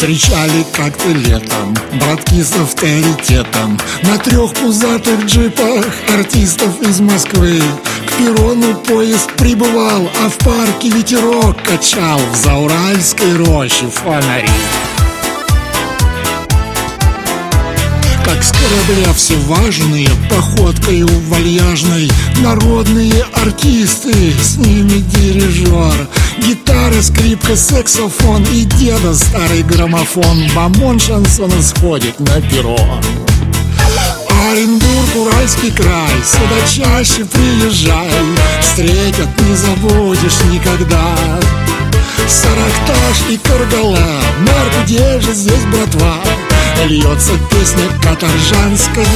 Встречали как-то летом братки с авторитетом на 3 пузатых джипах артистов из Москвы. К перрону поезд прибывал, а в парке ветерок качал в зауральской роще фонари. Как с корабля все важные, походкою вальяжной, народные артисты, с ними дирижер. Гитара, скрипка, саксофон и деда старый граммофон. Бомбон шансона сходит на перрон. Оренбург, Уральский край, сюда чаще приезжай, встретят, не забудешь никогда. Саракташ и Каргала, Марк, где же здесь братва? Льется песня каторжанская.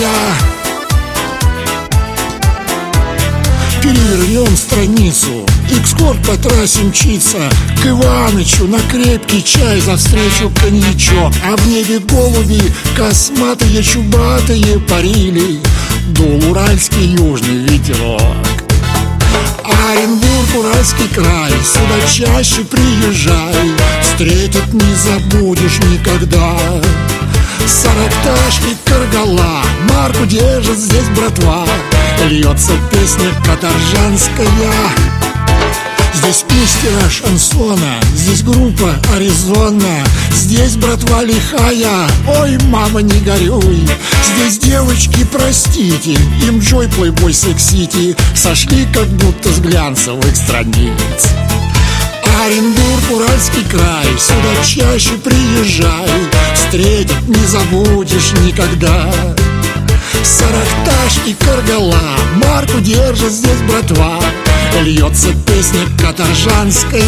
Перевернем страницу, экскурс по трассе мчится к Иванычу на крепкий чай, за встречу коньячок. А в небе голуби косматые, чубатые парили, дул уральский южный ветерок. Оренбург, Уральский край, сюда чаще приезжай, встретят, не забудешь никогда. Саракташ и Каргала, Марку держит здесь братва, льется песня каторжанская. Здесь мастера шансона, здесь группа Аризона, здесь братва лихая, ой, мама, не горюй. Здесь девочки, простите, им Джой, Плейбой, Секс-Сити сошли как будто с глянцевых страниц. Оренбург, Уральский край, сюда чаще приезжай, встретят, не забудешь никогда. Саракташ и Каргала, Марку держит здесь братва, льется песня каторжанская.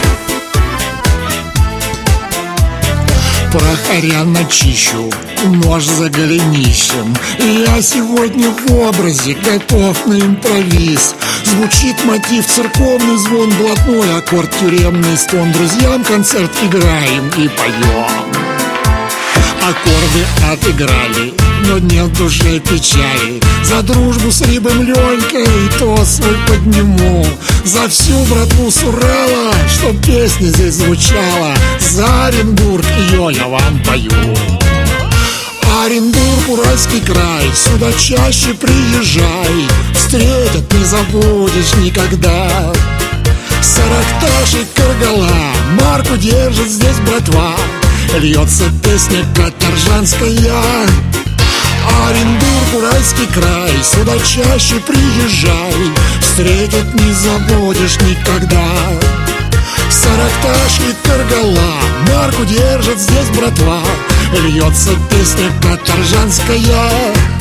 Прохоря начищу, нож за голенищем, я сегодня в образе готов на импровиз. Звучит мотив церковный, звон блатной, аккорд тюремный, стон. Друзьям концерт играем и поем. Аккорды отыграли, но нет в душе печали. За дружбу с Рибом Ленькой тост свой подниму. За всю братву с Урала, чтоб песня здесь звучала. За Оренбург ее я вам пою. Оренбург, Уральский край, сюда чаще приезжай, встретят, не забудешь никогда. Саракташ и Каргала, Марку держит здесь братва, льется песня каторжанская. Оренбург, Уральский край, сюда чаще приезжай, встретят, не забудешь никогда. Саракташ и Каргала, Марку держит здесь братва, льется песня каторжанская.